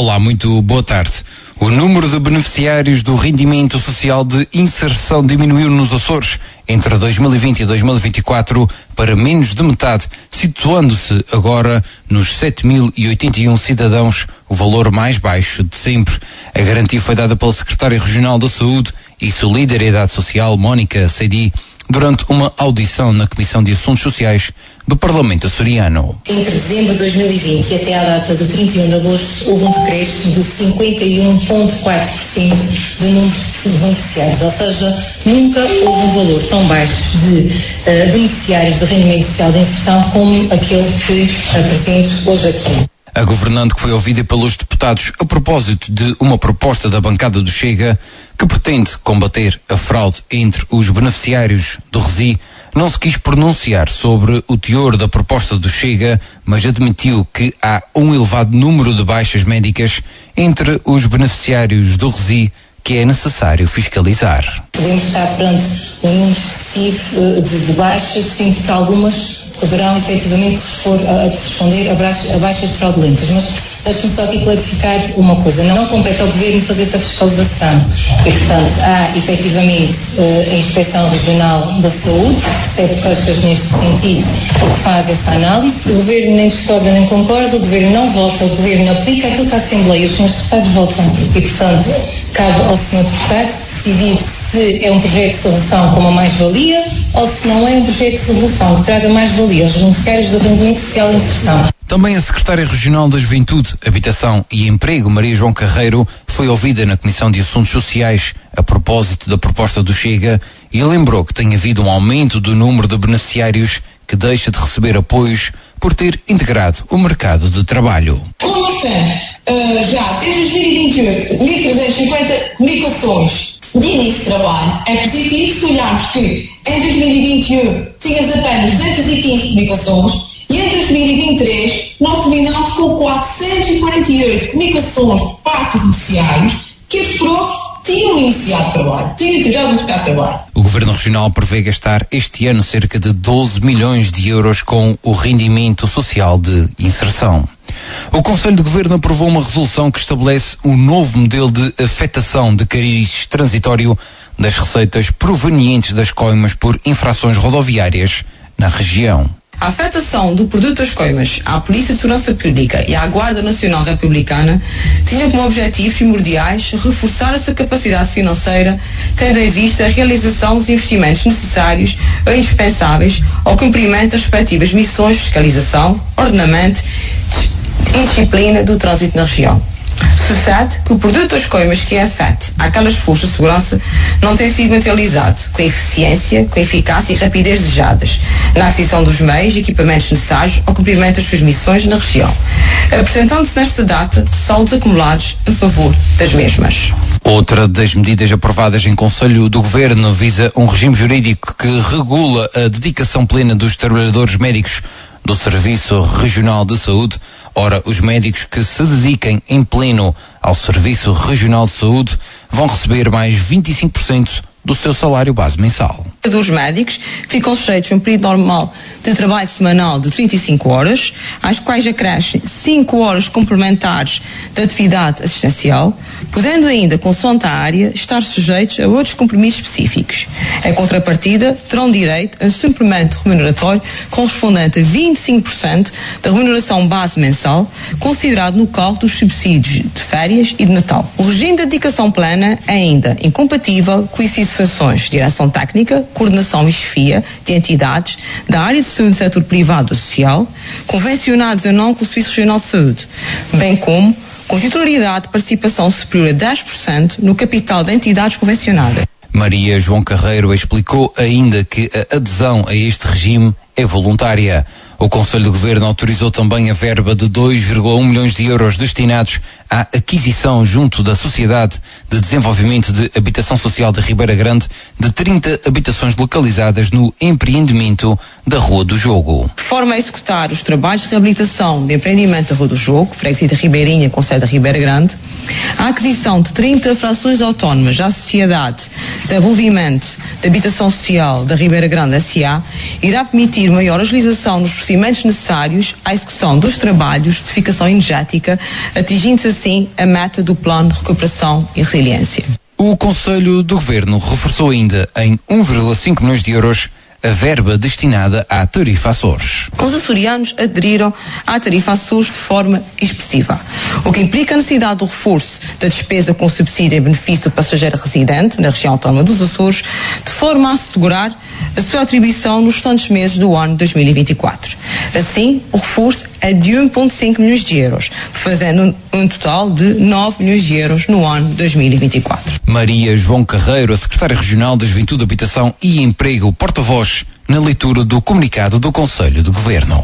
Olá, muito boa tarde. O número de beneficiários do rendimento social de inserção diminuiu nos Açores entre 2020 e 2024 para menos de metade, situando-se agora nos 7.081 cidadãos, o valor mais baixo de sempre. A garantia foi dada pela Secretária Regional da Saúde e Solidariedade Social, Mónica Seidi, durante uma audição na Comissão de Assuntos Sociais do Parlamento açoriano. Entre dezembro de 2020 e até à data de 31 de agosto, houve um decréscimo de 51,4% do número de beneficiários, ou seja, nunca houve um valor tão baixo de beneficiários de rendimento social de inserção como aquele que apresento hoje aqui. A governante que foi ouvida pelos deputados a propósito de uma proposta da bancada do Chega que pretende combater a fraude entre os beneficiários do RESI, não se quis pronunciar sobre o teor da proposta do Chega, mas admitiu que há um elevado número de baixas médicas entre os beneficiários do RESI que é necessário fiscalizar. Podemos estar perante um número excessivo de baixas, sendo que algumas poderão efetivamente corresponder a baixas fraudulentas, mas deixe-me só aqui clarificar uma coisa, não compete ao Governo fazer essa fiscalização e, portanto, há efetivamente a Inspeção Regional da Saúde, que recebe queixas neste sentido e que faz essa análise. O Governo nem discorda nem concorda, o Governo não vota, o Governo aplica aquilo que a Assembleia e os senhores deputados votam e, portanto, cabe ao senhor deputado decidir se é um projeto de solução com uma mais-valia ou se não é um projeto de solução que traga mais-valia aos beneficiários do rendimento social de inserção. Também a Secretária Regional da Juventude, Habitação e Emprego, Maria João Carreiro, foi ouvida na Comissão de Assuntos Sociais a propósito da proposta do Chega e lembrou que tem havido um aumento do número de beneficiários que deixa de receber apoios por ter integrado o mercado de trabalho. Como nós temos já desde 2028 1.350 comunicações de início de trabalho, é positivo se olharmos que em 2021 tínhamos apenas 215 comunicações e em 2023 nós terminamos com 448 comunicações por parte dos beneficiários que os próprios tinham iniciado trabalho, tinham integrado o mercado de trabalho. O Governo Regional prevê gastar este ano cerca de 12 milhões de euros com o rendimento social de inserção. O Conselho de Governo aprovou uma resolução que estabelece um novo modelo de afetação de cariz transitório das receitas provenientes das coimas por infrações rodoviárias na região. A afetação do produto das coimas à Polícia de Segurança Pública e à Guarda Nacional Republicana tinha como objetivos primordiais reforçar a sua capacidade financeira, tendo em vista a realização dos investimentos necessários ou indispensáveis ao cumprimento das respectivas missões de fiscalização, ordenamento e disciplina do trânsito na região. Sucede que o produto das coimas que é afete àquelas forças de segurança não tem sido materializado com a eficiência, com a eficácia e rapidez desejadas na aquisição dos meios e equipamentos necessários ao cumprimento das suas missões na região, apresentando-se nesta data saldos acumulados a favor das mesmas. Outra das medidas aprovadas em Conselho do Governo visa um regime jurídico que regula a dedicação plena dos trabalhadores médicos do Serviço Regional de Saúde. Ora, os médicos que se dediquem em pleno ao Serviço Regional de Saúde vão receber mais 25% do seu salário base mensal. Os médicos ficam sujeitos a um período normal de trabalho semanal de 35 horas, às quais acrescem 5 horas complementares de atividade assistencial, podendo ainda, consoante a área, estar sujeitos a outros compromissos específicos. Em contrapartida, terão direito a um suplemento remuneratório correspondente a 25% da remuneração base mensal, considerado no cálculo dos subsídios de férias e de Natal. O regime de dedicação plena é ainda incompatível com o exercício de funções de direção técnica, coordenação e chefia de entidades da área de saúde do setor privado ou social, convencionados ou não com o Serviço Regional de Saúde, bem como com titularidade de participação superior a 10% no capital de entidades convencionadas. Maria João Carreiro explicou ainda que a adesão a este regime é voluntária. O Conselho de Governo autorizou também a verba de 2,1 milhões de euros destinados à aquisição junto da Sociedade de Desenvolvimento de Habitação Social de Ribeira Grande de 30 habitações localizadas no empreendimento da Rua do Jogo. De forma a executar os trabalhos de reabilitação de empreendimento da Rua do Jogo, freguesia de Ribeirinha, concelho da Ribeira Grande, a aquisição de 30 frações autónomas à Sociedade desenvolvimento da habitação social da Ribeira Grande S.A. irá permitir maior agilização nos procedimentos necessários à execução dos trabalhos de edificação energética, atingindo-se assim a meta do Plano de Recuperação e Resiliência. O Conselho do Governo reforçou ainda em 1,5 milhões de euros a verba destinada à tarifa Açores. Os açorianos aderiram à tarifa Açores de forma expressiva, o que implica a necessidade do reforço da despesa com subsídio em benefício do passageiro residente na região autónoma dos Açores, de forma a assegurar a sua atribuição nos restantes meses do ano 2024. Assim, o reforço é de 1,5 milhões de euros, fazendo um total de 9 milhões de euros no ano 2024. Maria João Carreiro, a secretária regional da Juventude, Habitação e Emprego, porta-voz, na leitura do comunicado do Conselho de Governo.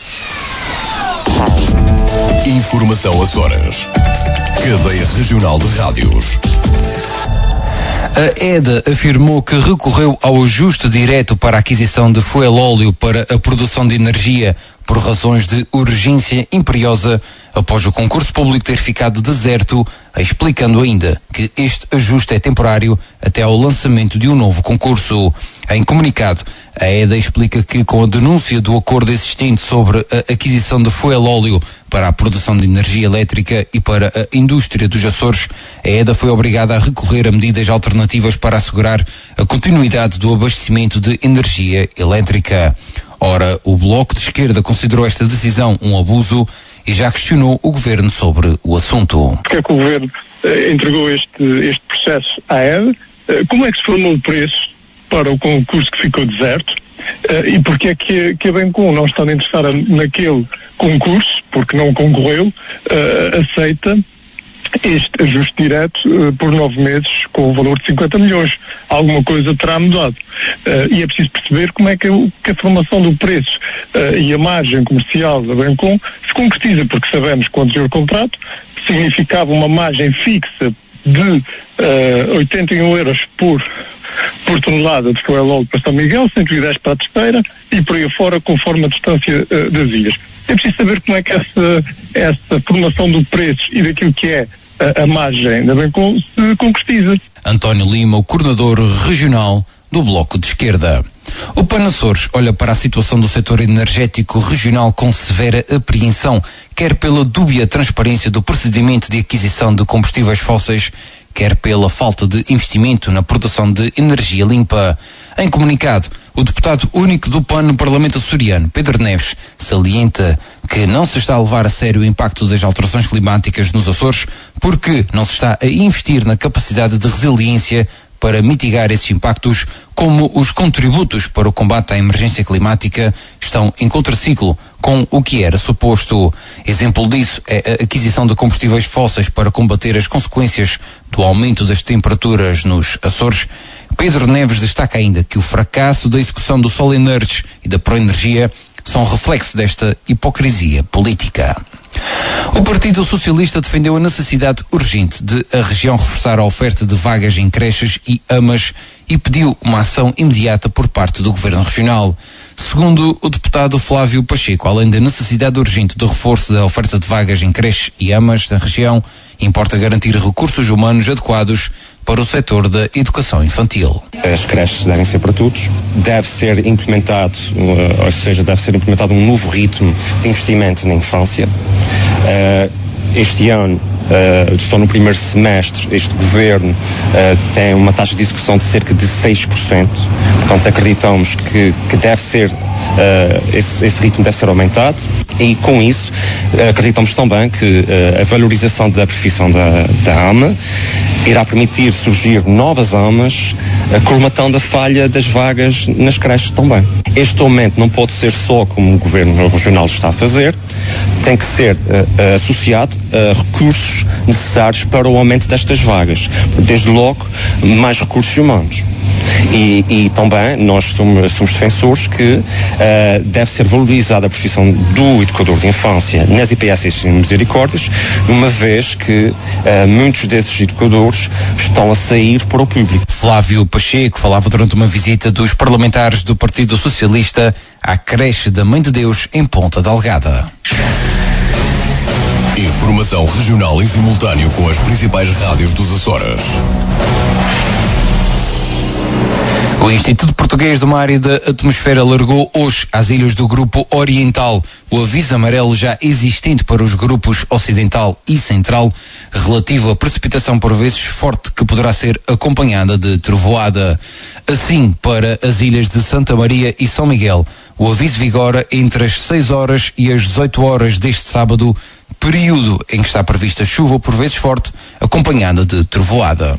Informação Açores. Cadeia Regional de Rádios. A EDA afirmou que recorreu ao ajuste direto para a aquisição de fuel óleo para a produção de energia por razões de urgência imperiosa após o concurso público ter ficado deserto, explicando ainda que este ajuste é temporário até ao lançamento de um novo concurso. Em comunicado, a EDA explica que com a denúncia do acordo existente sobre a aquisição de fuel óleo para a produção de energia elétrica e para a indústria dos Açores, a EDA foi obrigada a recorrer a medidas alternativas para assegurar a continuidade do abastecimento de energia elétrica. Ora, o Bloco de Esquerda considerou esta decisão um abuso e já questionou o Governo sobre o assunto. Porque é que o Governo entregou este processo à EDA? Como é que se formou o preço para o concurso que ficou deserto? E porque é que a Bencom, não estando interessada naquele concurso, porque não concorreu, aceita este ajuste direto por 9 meses com o valor de 50 milhões. Alguma coisa terá mudado. E é preciso perceber como é que a formação do preço e a margem comercial da Bencom se concretiza, porque sabemos que o anterior contrato significava uma margem fixa de 81 euros por tonelada de fuel óleo para São Miguel, 110 para a Testeira e por aí fora, conforme a distância das ilhas. É preciso saber como é que essa formação do preço e daquilo que é a margem da Bencom se concretiza. António Lima, o coordenador regional do Bloco de Esquerda. O PAN Açores olha para a situação do setor energético regional com severa apreensão, quer pela dúbia transparência do procedimento de aquisição de combustíveis fósseis, quer pela falta de investimento na produção de energia limpa. Em comunicado, o deputado único do PAN no Parlamento açoriano, Pedro Neves, salienta que não se está a levar a sério o impacto das alterações climáticas nos Açores porque não se está a investir na capacidade de resiliência para mitigar esses impactos, como os contributos para o combate à emergência climática estão em contraciclo com o que era suposto. Exemplo disso é a aquisição de combustíveis fósseis para combater as consequências do aumento das temperaturas nos Açores. Pedro Neves destaca ainda que o fracasso da execução do Sol Energy e da Proenergia são reflexo desta hipocrisia política. O Partido Socialista defendeu a necessidade urgente de a região reforçar a oferta de vagas em creches e AMAs e pediu uma ação imediata por parte do Governo Regional. Segundo o deputado Flávio Pacheco, além da necessidade urgente do reforço da oferta de vagas em creches e AMAs da região, importa garantir recursos humanos adequados para o setor da educação infantil. As creches devem ser para todos, deve ser implementado um novo ritmo de investimento na infância. Este ano, só no primeiro semestre, este governo tem uma taxa de execução de cerca de 6%. Portanto, acreditamos que deve ser, esse ritmo deve ser aumentado. E com isso, acreditamos também que a valorização da profissão da AMA irá permitir surgir novas AMAs, colmatando a falha das vagas nas creches também. Este aumento não pode ser só como o Governo Regional está a fazer, tem que ser associado a recursos necessários para o aumento destas vagas. Desde logo, mais recursos humanos. E também nós somos defensores que deve ser valorizada a profissão do educador de infância nas IPS e misericórdias, uma vez que muitos desses educadores estão a sair para o público. Flávio Pacheco falava durante uma visita dos parlamentares do Partido Socialista à creche da Mãe de Deus em Ponta Delgada. Informação regional em simultâneo com as principais rádios dos Açores. O Instituto Português do Mar e da Atmosfera largou hoje às ilhas do Grupo Oriental o aviso amarelo já existente para os grupos Ocidental e Central, relativo a precipitação por vezes forte que poderá ser acompanhada de trovoada. Assim, para as ilhas de Santa Maria e São Miguel, o aviso vigora entre as 6 horas e as 18 horas deste sábado, período em que está prevista chuva por vezes forte, acompanhada de trovoada.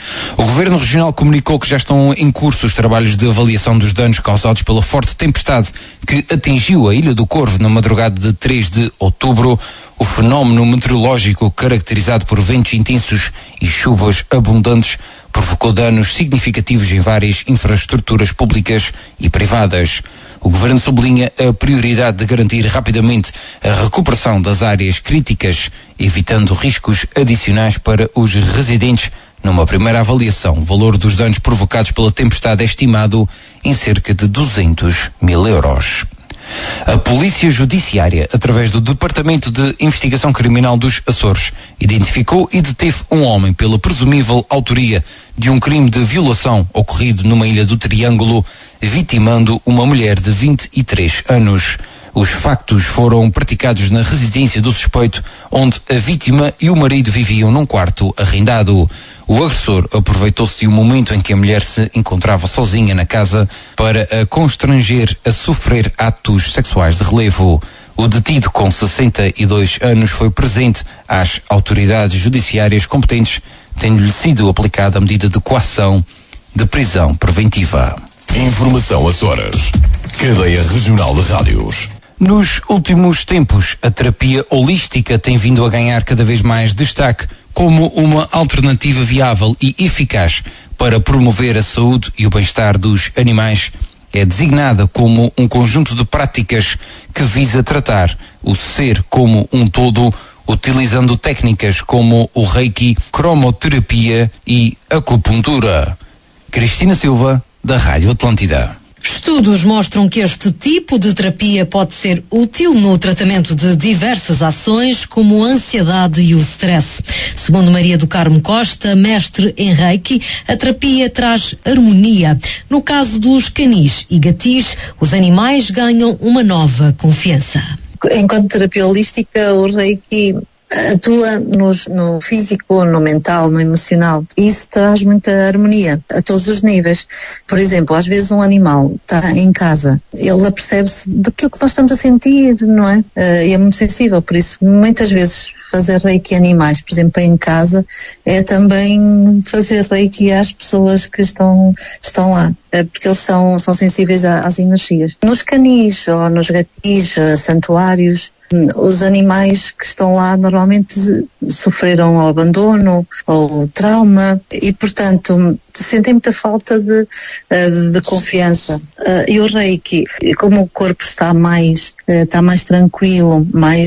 O Governo Regional comunicou que já estão em curso os trabalhos de avaliação dos danos causados pela forte tempestade que atingiu a Ilha do Corvo na madrugada de 3 de outubro. O fenómeno meteorológico, caracterizado por ventos intensos e chuvas abundantes, provocou danos significativos em várias infraestruturas públicas e privadas. O Governo sublinha a prioridade de garantir rapidamente a recuperação das áreas críticas, evitando riscos adicionais para os residentes. Numa primeira avaliação, o valor dos danos provocados pela tempestade é estimado em cerca de 200 mil euros. A Polícia Judiciária, através do Departamento de Investigação Criminal dos Açores, identificou e deteve um homem pela presumível autoria de um crime de violação ocorrido numa ilha do Triângulo, vitimando uma mulher de 23 anos. Os factos foram praticados na residência do suspeito, onde a vítima e o marido viviam num quarto arrendado. O agressor aproveitou-se de um momento em que a mulher se encontrava sozinha na casa para a constranger a sofrer atos sexuais de relevo. O detido, com 62 anos, foi presente às autoridades judiciárias competentes, tendo-lhe sido aplicada a medida de coação de prisão preventiva. Informação Açores. Cadeia Regional de Rádios. Nos últimos tempos, a terapia holística tem vindo a ganhar cada vez mais destaque como uma alternativa viável e eficaz para promover a saúde e o bem-estar dos animais. É designada como um conjunto de práticas que visa tratar o ser como um todo, utilizando técnicas como o Reiki, cromoterapia e acupuntura. Cristina Silva, da Rádio Atlântida. Estudos mostram que este tipo de terapia pode ser útil no tratamento de diversas ações, como a ansiedade e o stress. Segundo Maria do Carmo Costa, mestre em Reiki, a terapia traz harmonia. No caso dos canis e gatis, os animais ganham uma nova confiança. Enquanto terapia holística, o Reiki atua no físico, no mental, no emocional. E isso traz muita harmonia a todos os níveis. Por exemplo, às vezes um animal está em casa, ele apercebe-se daquilo que nós estamos a sentir, não é? E é muito sensível, por isso muitas vezes fazer reiki a animais, por exemplo, em casa, é também fazer reiki às pessoas que estão lá, porque eles são sensíveis às energias. Nos canis ou nos gatis, santuários, os animais que estão lá normalmente sofreram o abandono ou trauma e, portanto, sentem muita falta de confiança. E o Reiki, como o corpo está mais tranquilo,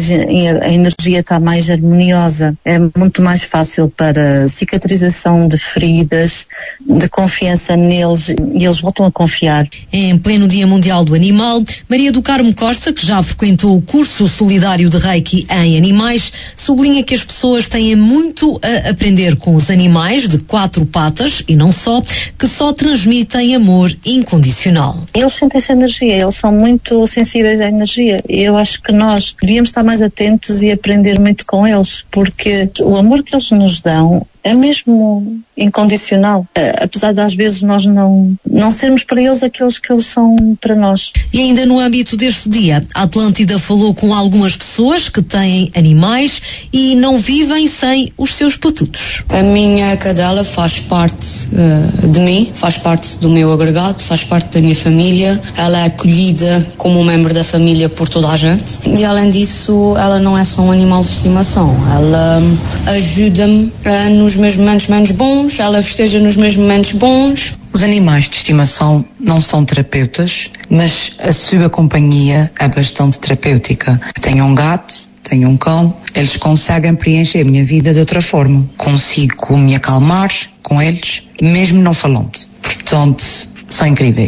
a energia está mais harmoniosa, é muito mais fácil para cicatrização de feridas, de confiança neles, e eles voltam a confiar. Em pleno Dia Mundial do Animal, Maria do Carmo Costa, que já frequentou o curso solidário de Reiki em animais, sublinha que as pessoas têm muito a aprender com os animais de 4 patas, e não só, que só transmitem amor incondicional. Eles sentem essa energia, eles são muito sensíveis à energia, e eu acho que nós devíamos estar mais atentos e aprender muito com eles, porque o amor que eles nos dão é mesmo incondicional, apesar de às vezes nós não sermos para eles aqueles que eles são para nós. E ainda no âmbito deste dia, a Atlântida falou com algumas pessoas que têm animais e não vivem sem os seus patutos. A minha cadela faz parte de mim, faz parte do meu agregado, faz parte da minha família, ela é acolhida como um membro da família por toda a gente, e além disso ela não é só um animal de estimação, ela ajuda-me nos meus momentos menos bons, ela festeja nos meus momentos bons. Os animais de estimação não são terapeutas, mas a sua companhia é bastante terapêutica. Tenho um gato, tenho um cão, eles conseguem preencher a minha vida de outra forma. Consigo me acalmar com eles, mesmo não falando. Portanto, são incríveis.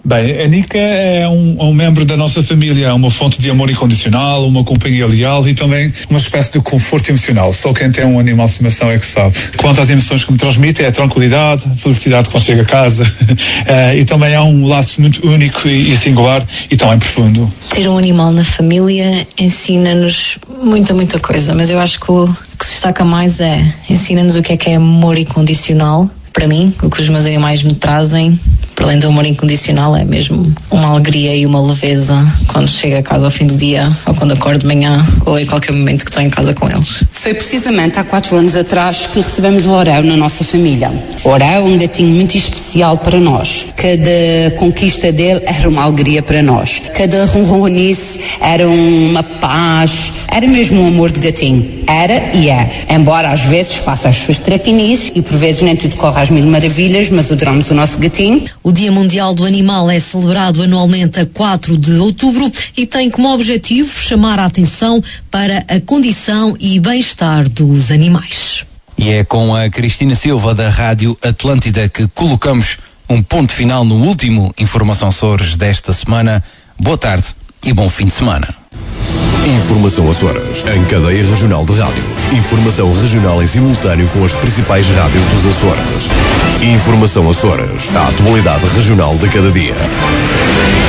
Bem, a Nica é um membro da nossa família, uma fonte de amor incondicional, uma companhia leal e também uma espécie de conforto emocional. Só quem tem um animal de estimação é que sabe. Quanto às emoções que me transmite, é a tranquilidade, a felicidade quando chega a casa e também há um laço muito único e singular e também profundo. Ter um animal na família ensina-nos muita coisa, mas eu acho que o que se destaca mais ensina-nos o que é amor incondicional. Para mim, o que os meus animais me trazem, para além do amor incondicional, é mesmo uma alegria e uma leveza quando chego a casa ao fim do dia, ou quando acordo de manhã, ou em qualquer momento que estou em casa com eles. Foi precisamente há 4 anos atrás que recebemos o Oreo na nossa família. O Oreo é um gatinho muito especial para nós. Cada conquista dele era uma alegria para nós. Cada ronronice era uma paz, era mesmo um amor de gatinho. Era e é. Embora às vezes faça as suas traquinices e por vezes nem tudo corre às mil maravilhas, mas adoramos o nosso gatinho. O Dia Mundial do Animal é celebrado anualmente a 4 de outubro e tem como objetivo chamar a atenção para a condição e bem-estar dos animais. E é com a Cristina Silva da Rádio Atlântida que colocamos um ponto final no último Informação Açores desta semana. Boa tarde e bom fim de semana. Informação Açores, em cadeia regional de rádios. Informação regional em simultâneo com as principais rádios dos Açores. Informação Açores, a atualidade regional de cada dia.